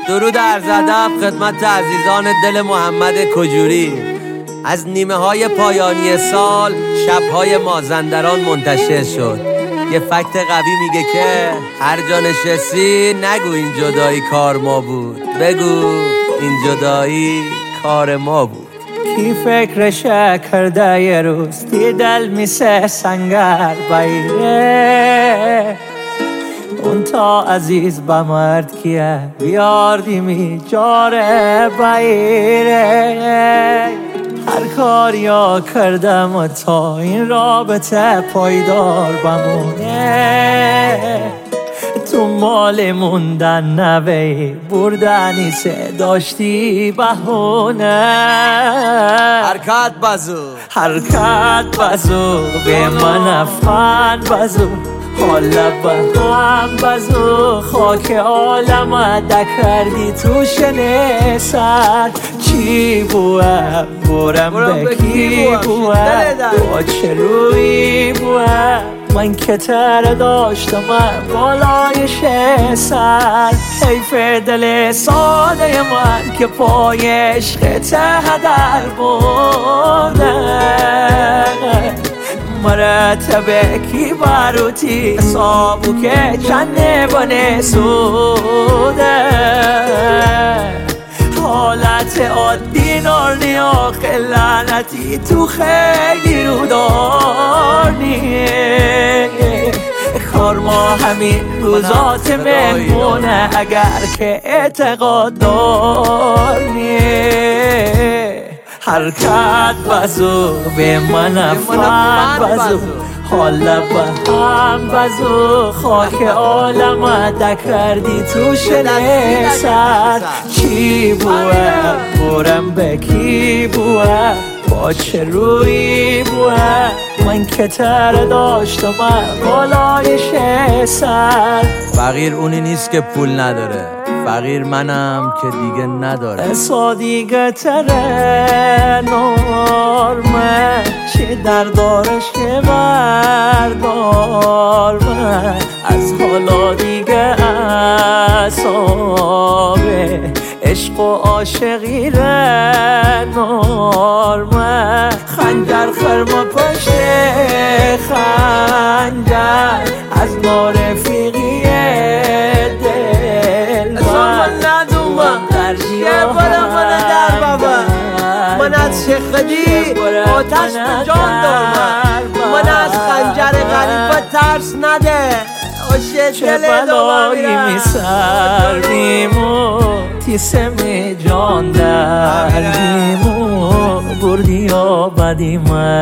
درود عرض ادب خدمت عزیزان دل محمد کجوری. از نیمه های پایانی سال شبهای مازندران منتشر شد. یه فکت قوی میگه که هر جا نشستی نگو این جدایی کار ما بود، بگو این جدایی کار ما بود. کی فکرش کرده یه روز دیدل میسه سنگر بایره، اون تا عزیز به مرد کیه بیاردی می جاره بایره. هر کار یا کردم تا این رابطه پایدار بمونه، تو مال موندن نوی بردنی سه داشتی بهونه. حرکت بازو حرکت بازو به من افغان بازو، حالا به هم بازو خاک عالم دکردی تو شنه سر. چی بوه برم به کی بوه با چه روی بوه، من که تر داشتم بالای سر. حیف دل ساده من که پای عشق ته در برده، مرتبه کی باروتی صابو که چنه بانه سوده. حالت عادی نارنی آخه لعنتی تو خیلی رو دارنی. کار ما همین روزات مهمونه اگر که اعتقاد دارنی. حرکت بازو به من افغان بازو، حالا به هم بازو خاک عالم دکردی تو شنه سر. چی بوه برم به کی بوه با چه روی بوه، من که تر داشتم بالای سر. فقیر اونی نیست که پول نداره، فقیر منم که دیگه نداره. اصا دیگه تره نرمه چه در دارش که بردارمه، از حالا دیگه اصابه عشق و عاشقی نرمه. خنجر خرما پشت خنجر از نارفیقی دل من از شخدی آتش به جان دارم، من از خنجر غریب ترس نده چه بلایی میسر میمو تیسم جان در میمو بردی و بدی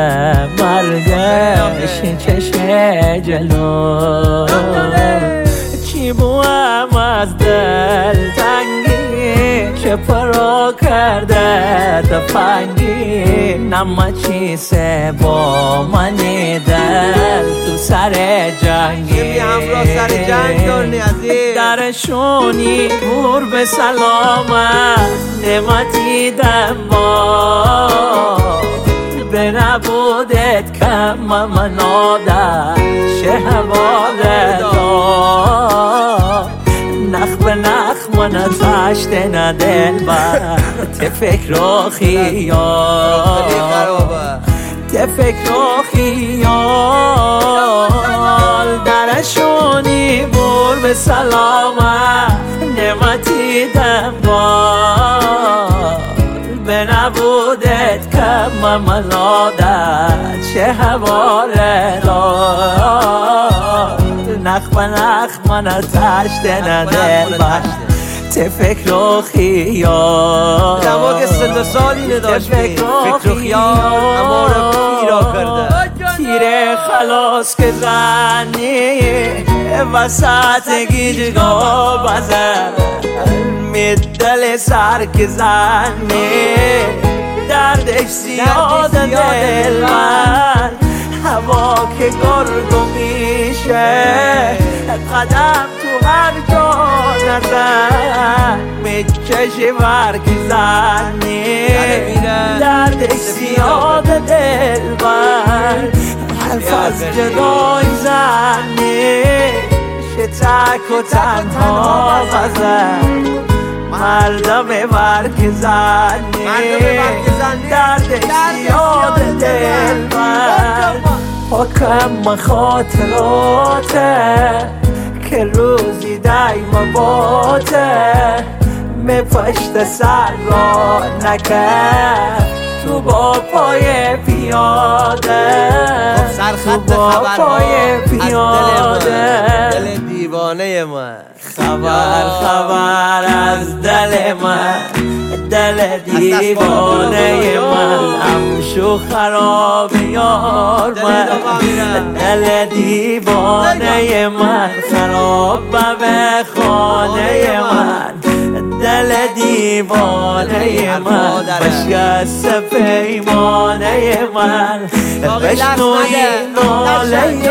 مرگش چشه جلو. چی بوام از دل تنگی چه پرا کرده دفنگی، نما چیسه با منی دل تو سر جنگی. همراه سر جنگ دارنی عزیز درشونی بور به سلامت نعمتی دما، به نبودت کم من آدم شهواله دار. نخ به نخ من تشت ندل بر ته فکر و خیال، ته فکر و خیال. درشونی بور به سلامت نعمتی دنبال، به نبودت کم من آدت چه حواله دار. نخ به نخ من تشت ندل بر ته فکر و خیال. دماغ سن و سالی نداشتی فکر و خیال اما رو پیرا کرده. تیره خلاص که زنی وسط گیجگاه بزن، میدل سر که زنی دردش زیاد دل من. هوا که گرگو میشه قدم تو هر جا نزن، میکشی ورک زنی دردش زیاد دل من. حرف از جدای زنی شه تک و تنها بزن، مردم ورک زنی دردش زیاد دل من حکم خاطراته که روزی دایم باته می پشت سر را نکرد تو با پای پیاده سرخط پای پیاده دل دیوانه من خبر از دل من دل دیوانه من امشو خراب یار من دل دیوانه من خراب به خانه من دل دیوانه من بشکست پیمانه من بشنوی ناله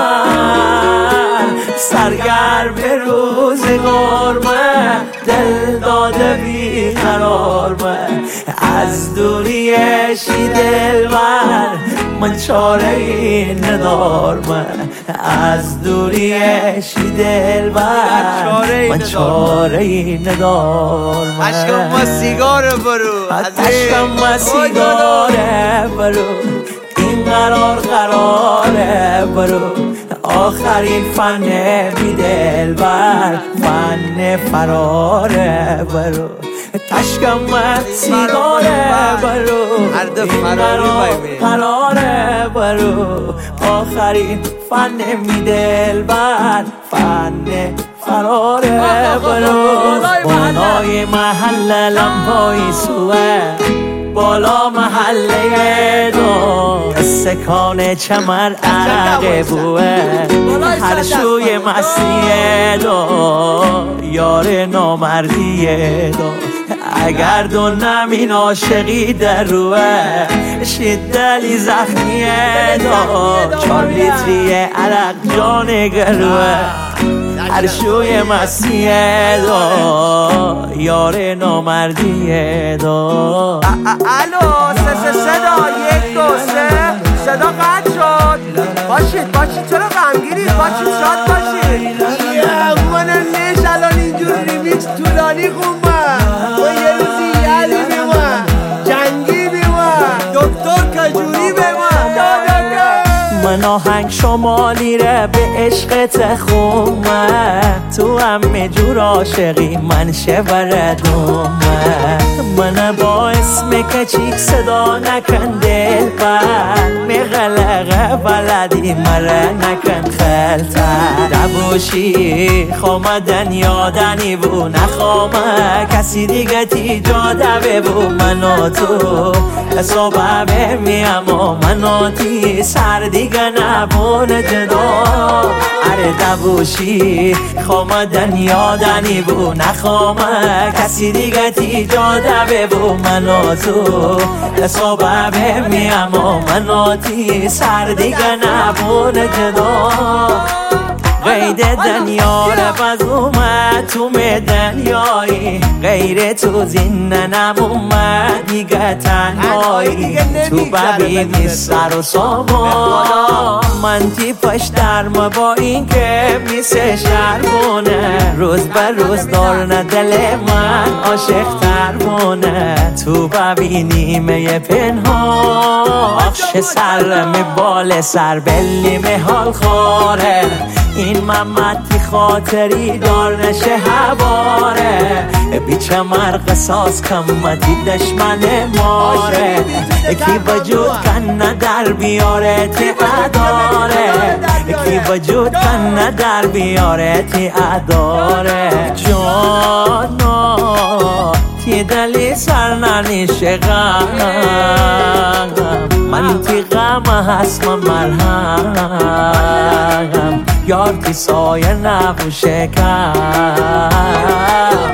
من سرگرم روزگار من دل داده بی قرار من از دوریشی دل من چاره ای ندار من از دوریشی دل من چاره ای ندار من عشقم ما سیگار برو عشقم ما سیگار برو این قراره برو آخرین فن بی دل فن فراره برو تشکم سیگاره برو هر دو فراری قراره برو آخرین فن بی دل فن فراره برو بالای محل لمپای سوه بالا محله دو سکان چمر عرق بوه هر شوی مسیح دو یار نامردی دو اگر دو نمین عاشقی در روه شدلی زخمی دو 4 لیتری عرق جان گروه هر شوی مسیح دو یار نامردی دو الو صدا 1 2 3 صدا قطع شد باشید چرا غمگینی باشید شاد باشید من لیش الان اینجور ریمیکس طولانی خوندم و یه روزی یادی بیمه جنگی بیمه دکتر کجوری بیمه من آهنگ شمالی ره به عشقت خومه تو همه جور عاشقی من شبر دومه من با اسم کچیک صدا نکن دل بر مغلقه بلدی مره نکن خلطه دبوشی خومدن یادنی بو نخوامه کسی دیگه تی جاده ببو منو تو حسابه بمیم و منو تی سر دیگه نبون جدا اره دبوشی خوامدن یادنی بو نخوامه کسی دیگه تی جاده ببو منو تو حسابه بمیم و منو تی سر دیگه نبون جدا قید دنیا رفت اومد تو دنیایی غیر تو زین نمومد دیگه تنهایی تو ببینی سر و سامان من تی پشت درم با این که میسه شرمونه روز به روز دارن دل من عاشق ترمونه تو ببینی می پنهان آخش سر می بال سر بلی می حال خاره این ممتی خاطری دار نشه هواره بیچه مر قصاص کمتی دشمن ماره کی وجود کن در بیاره تی اداره کی وجود کن در بیاره تی اداره جانا تی دلی سر ننیشه غم من تی غم هست من مرهم یار تی سایه نبوشه کم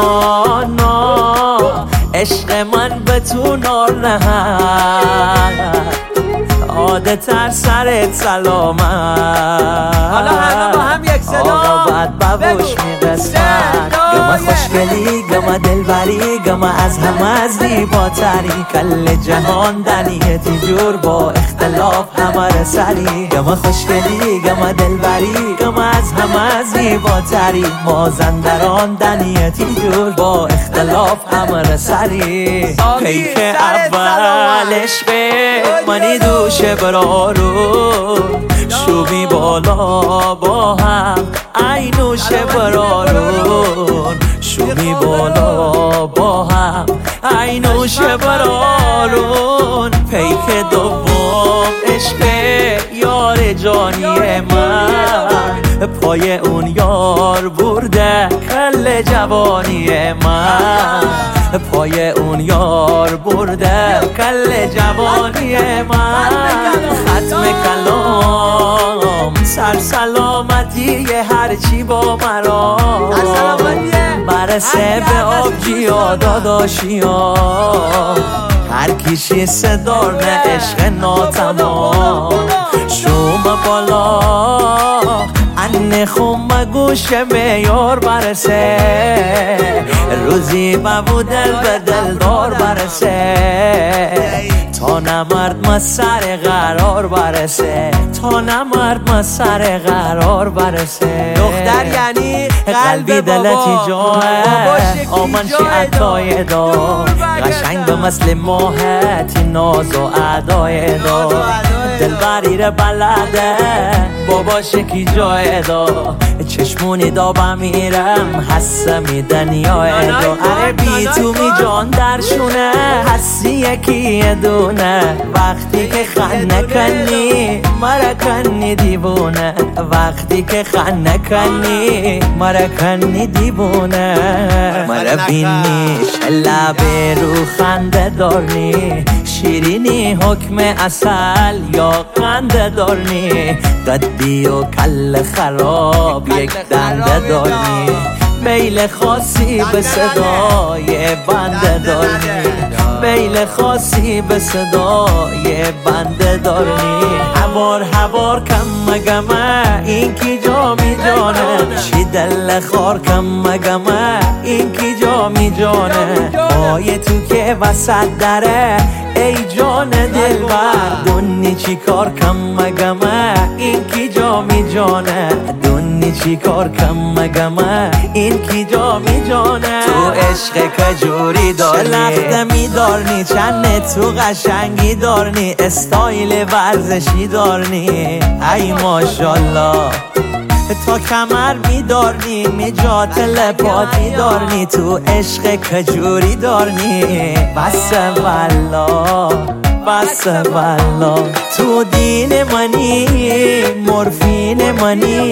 جانا عشق من به تو نار نهد عادتر سرت سلامت حالا همه با هم یک صدا آقا بد ببوش میقسمت گمه خوشگل خوشگلی گما دلبری گما از همه زیباتری کل جهان دنیتی جور با اختلاف همه سری گما خوشگلی گما دلبری گما از همه زیباتری مازندران دنیتی جور با اختلاف همه سری پیک اول عشق منی دوشه برارو شومی بالا با هم عینوش برارون شومی بالا با هم عینوش برارون پیک دوم عشق یار جانی من پای اون یار برده کل جوانی من پای اون یار برده کل جوانی من ختم کلام سر سلامتی هرچی با مرا برسه به آبجیا داداشیا هر کیشی صدارن عشق ناتمام شوم بالا ان خم گوش میار برسه روزی مبو دل به دلدار برسه تا نمرد ما سر قرار برسه تا نمرد ما سر قرار برسه دختر یعنی قلبی دلتی جاه آمن شی عطای دا قشنگ به مثل ماهتی ناز و عدای دا دلبری رو بلده باباش کی جای دا چشمونی دا بمیرم حسه می دنیای دا اره بی تو می جان درشونه حسی یکی دونه وقتی که خن نکنی مرا کنی دیوونه وقتی که خن نکنی مرا کنی دیوونه مرا بینیش لب رو خنده دارنی شیرینی حکم اصل یا قنده دارنی قدی و کل خراب یک دنده دارنی میل خاصی به صدای بنده دارنی میل خاصی به صدای بنده دارنی هوار کم مگمه این کی جا می جانه چی دل خار کم مگمه این کی جا می جانه پای تو که وسط دره ای جان دلبر دونی چی کار کم مگمه این کی جا می جانه دونی چی کار کم مگمه این کی جا می جانه تو عشق کجوری دارنی شلخته می دارنی چند تو قشنگی دارنی استایل ورزشی دارنی ای ماشالله تا کمر می دارنی میجات لپاتی دارنی تو عشق کجوری دارنی بس والله بس والله تو دین منی مورفین منی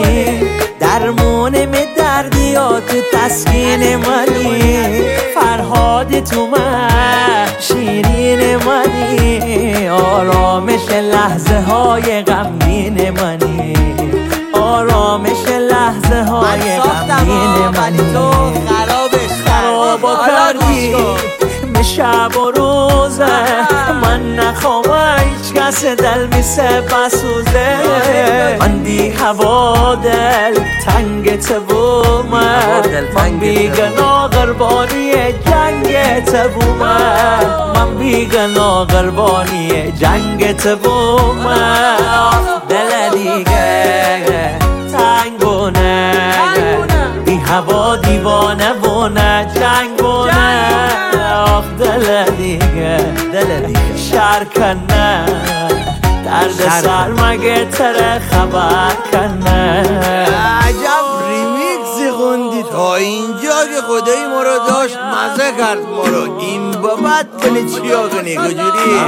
درمون می دردی یا تو تسکین منی فرهاد تو من شیرین منی آرامش لحظه های غمگین منی آرامش لحظه های غمگین منی تو خراب کردی به شب و روزه من نخوام هیچ کس دل میسه بسوزه من بی هوا دل تنگ من بیگنا قربانی جنگ من بیگنا قربانی جنگ دل دیگه تنگونه بی هوا دیوانه بونه جنگونه آخ دل دیگه شر کنه درد سر مگه تره خبر کنه عجب ریمیکسی خوندی تا اینجا که خدای ما رو داشت مزه کرد ما رو این بابت بلی چیا کنی کجوری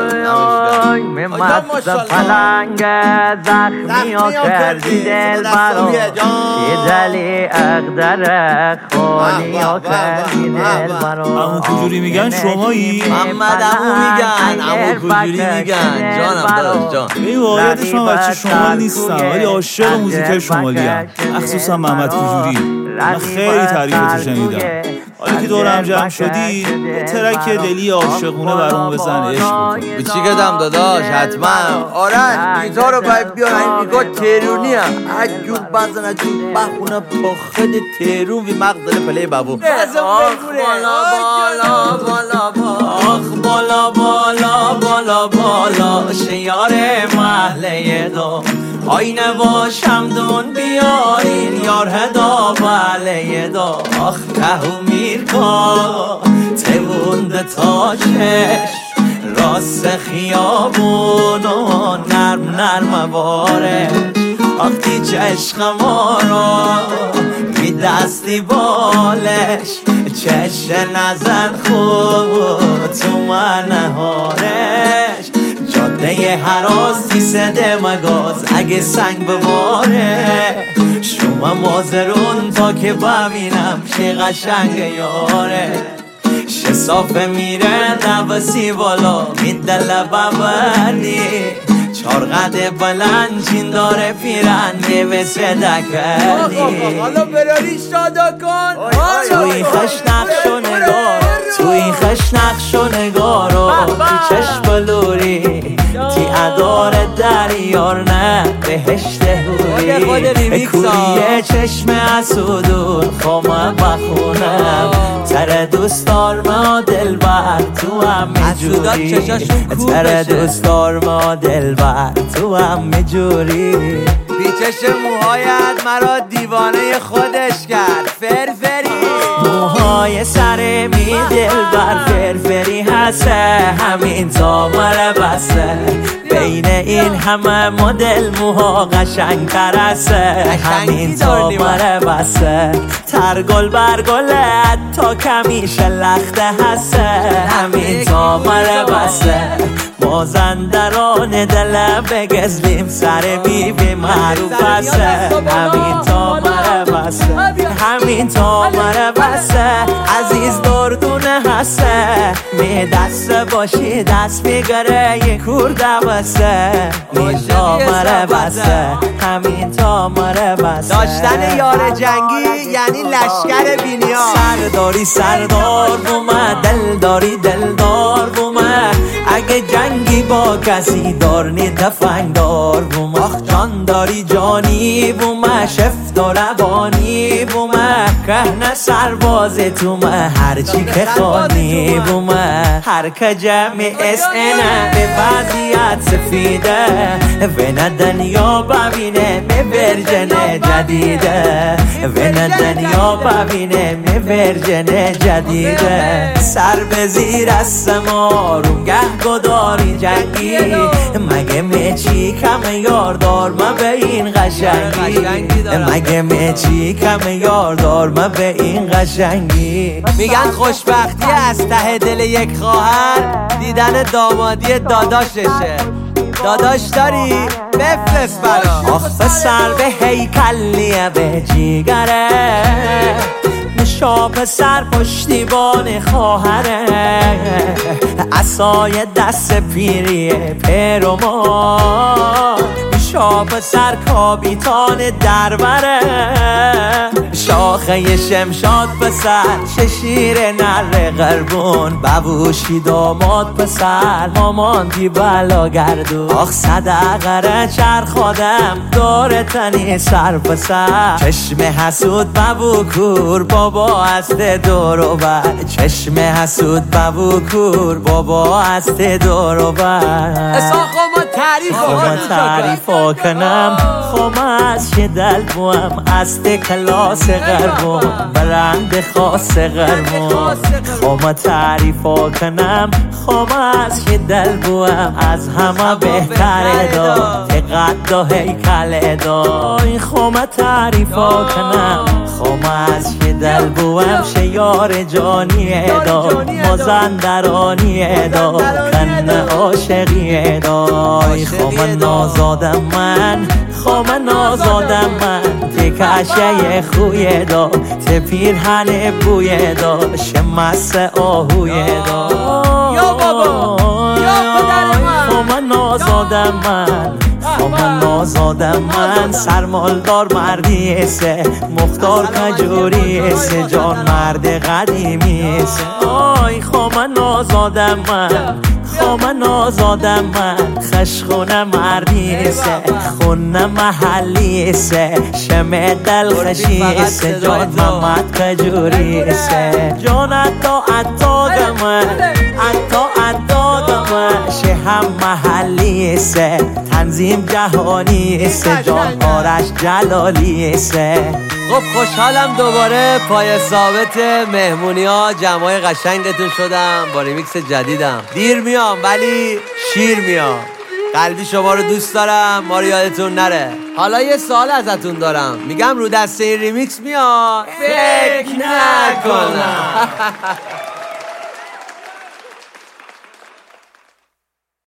مست پلنگ زخمی ها کردی دل برا یه دلی اقدر خالی ها کردی دل برا امو کجوری میگن شمایی؟ محمد امو میگن امو کجوری میگن جانم داداش جان به واقعیتش من بچه شمال نیستم ولی عاشق موزیک شمالی ام مخصوصا محمد کجوری من خیلی تعریفتو شنیدم. حالا که دورم جمع شدی یه ترک دلی عاشقونه برامون بزن، عشق بکن. به چی گدم داداش؟ حتما. آره گیتار رو باید بیار. این نگاه تهرونی هم عجوب بزن عجوب بخونه پخد تهرون وی مقدل پلی بابو. آخ بالا بالا بالا بالا بالا بالا بالا شیار محله دو آینه باشم دون بیارین یار هدا بله دا آخ کهو میرکا تونده تا چشم راست خیابون و نرم نرم باره آخی چشق ما را می دستی بالش چش نزن خوب تو منهارش جاده هراستی سده مگاز اگه سنگ بباره شما مازرون تا که ببینم چه قشنگ یاره شه صافه میره نبسی بالا میدل ببردی چارقد بلند چین داره پیرن به صدا کردی حالا براری شادا کن. توی خش نقش و نگار توی خش نقش و نگارو تی چشم لوری تی ادار دریار نه بهشت هوری کوریه چشم اسودون خوام بخونم تر دوستار ما دل بر تو هم میجوری تر دوستار ما دل بر تو هم میجوری پیچش موهایت مرا دیوانه خودش کرد فرفری موهای سر می دل بر فرفری هسته همین تا مره بسته بین این همه مدل موها قشنگ تر هسته همین تا مره بسته ترگل برگلت تا کمیشه لخته هسته همین تا مره بسته مازندران دلم بگزلیم سر بیبی معروف هسته همین تا مره بسته همین تا مره بسته عزیز دردونه هسته می دست باشی دست میگره یه کورده بسته می تا مره بسته همین تا مره بسته داشتن یار جنگی یعنی لشکر بینیا سرداری سردار بومه دل داری دلدار بومه اگه جنگی با کسی دارنی دفنگ دار بومه آخ جان داری جانی بومه شفت و روانی بومه کهنه سرباز تومه هرچی که خانی بومه هر که جمع اسنه به وضعیت سفیده و نه دنیا ببینه می ورژن جدیده و نه دنیا ببینه می ورژن جدیده سر به زیر از سمارون گه گداری جنگی مگه میچی کم یاردار ما به این قشنگی مگه میچی کم یاردار ما به این قشنگی میگن خوشبختی از ته دل یک خواهر دیدن دامادی داداششه داداش داری بفرست برا آخ پسر به هیکلیه به جیگره نشا پسر پشتیبان خواهره عصای دست پیریه پیرومان نشا پسر کابیتان دربره شاخه شمشاد پسر ششیر نر قربون ببوشی داماد پسر ماماندی بلا گردون آخ صدقه چرخادم داره تنی سر پسر چشم حسود ببو کور بابا است دورو بر چشم حسود ببو کور بابا است دورو بر اصلا ما تعریف کنم خوام از چه دل بوم است کلاس غربون برند خاص غربون خوام تعریف کنم خوام از چه دل بوم از همه بهتره دا قد و هیکل دا خوام تعریف کنم خوام از چه دل بوم شیار جانی دا مازندرانی دا کن عاشقی دا خوام نازادم من خوام نازادم من تکشه خوی دا تپیرهن بوی دا شمس آهوی دا یا بابا یا پدر من خوام نازادم من خوام آزادم من سرمالدار مردی سه مختار کجوری سه جان مرد قدیمی سه آی خوامن آزادم من آزادم من خشخونه مردی سه خونه محلی سه شمع دل خشی سه جان محمد کجوری سه جان عطا دمن شهم محلی سه تنظیم جهانی سه جان آرش جلالی سه خب خوشحالم دوباره پای ثابت مهمونی ها جمعای قشنگتون شدم با ریمیکس جدیدم. دیر میام ولی شیر میام. قلبی شما رو دوست دارم، ما رو یادتون نره. حالا یه سوال ازتون دارم، میگم رو دسته این ریمیکس میاد؟ فکر نکنم.